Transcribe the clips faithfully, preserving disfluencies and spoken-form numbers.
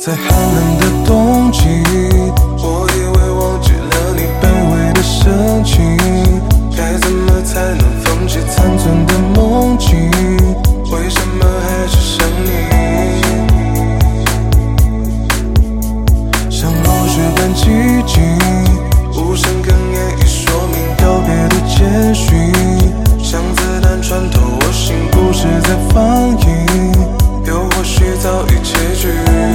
在寒冷的冬季，我以为忘记了你卑微的深情，该怎么才能放弃残存的梦境？为什么还是想你？像落雪般寂静，无声哽咽已说明告别的简讯，像子弹穿透我心，不是在放映，又或许早已结局。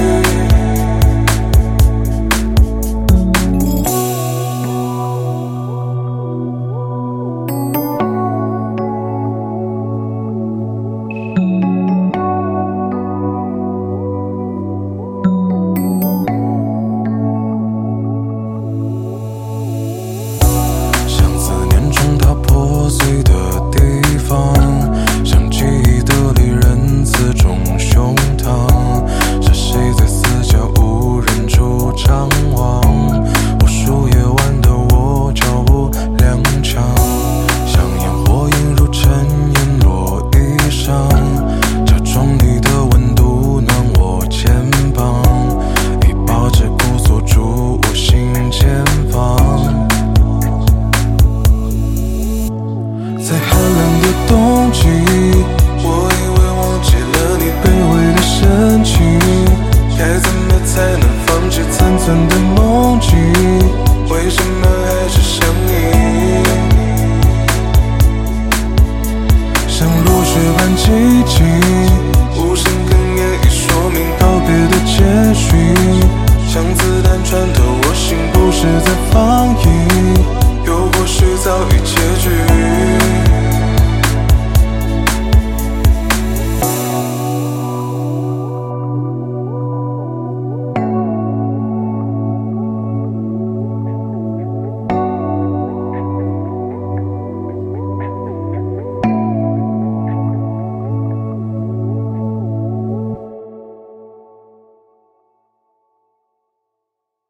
在寒冷的冬季，我以为忘记了你卑微的深情，该怎么才能放弃残存的梦境？为什么还是想你？像落雪般寂静，无声哽咽已说明告别的简讯，像子弹穿透我心，不是在放映，又或许早已结局。